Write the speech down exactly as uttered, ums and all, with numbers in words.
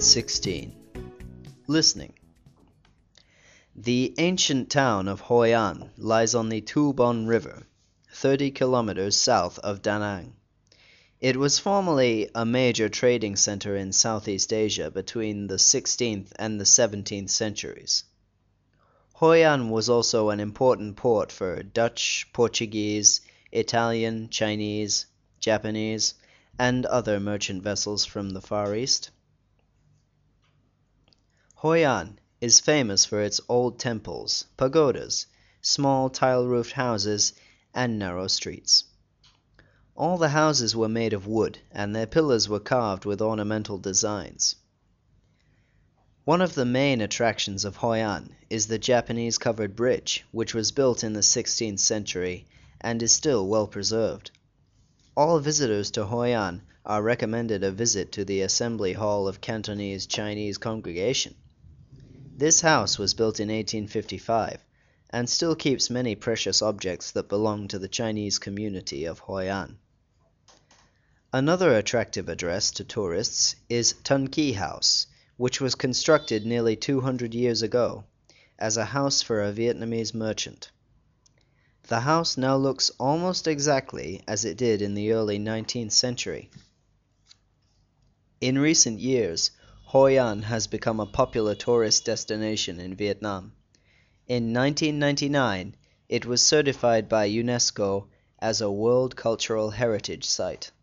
sixteen. Listening. The ancient town of Hoi An lies on the Tu Bon River, thirty kilometers south of Da Nang. It was formerly a major trading center in Southeast Asia between the sixteenth and the seventeenth centuries. Hoi An was also an important port for Dutch, Portuguese, Italian, Chinese, Japanese, and other merchant vessels from the Far East. Hoi An is famous for its old temples, pagodas, small tile-roofed houses, and narrow streets. All the houses were made of wood, and their pillars were carved with ornamental designs. One of the main attractions of Hoi An is the Japanese covered bridge, which was built in the sixteenth century and is still well preserved. All visitors to Hoi An are recommended a visit to the Assembly Hall of Cantonese Chinese Congregation. This house was built in eighteen fifty-five and still keeps many precious objects that belong to the Chinese community of Hoi An. Another attractive address to tourists is Tun Ki House, which was constructed nearly two hundred years ago as a house for a Vietnamese merchant. The house now looks almost exactly as it did in the early nineteenth century. In recent years, Hoi An has become a popular tourist destination in Vietnam. In nineteen ninety-nine, it was certified by UNESCO as a World Cultural Heritage Site.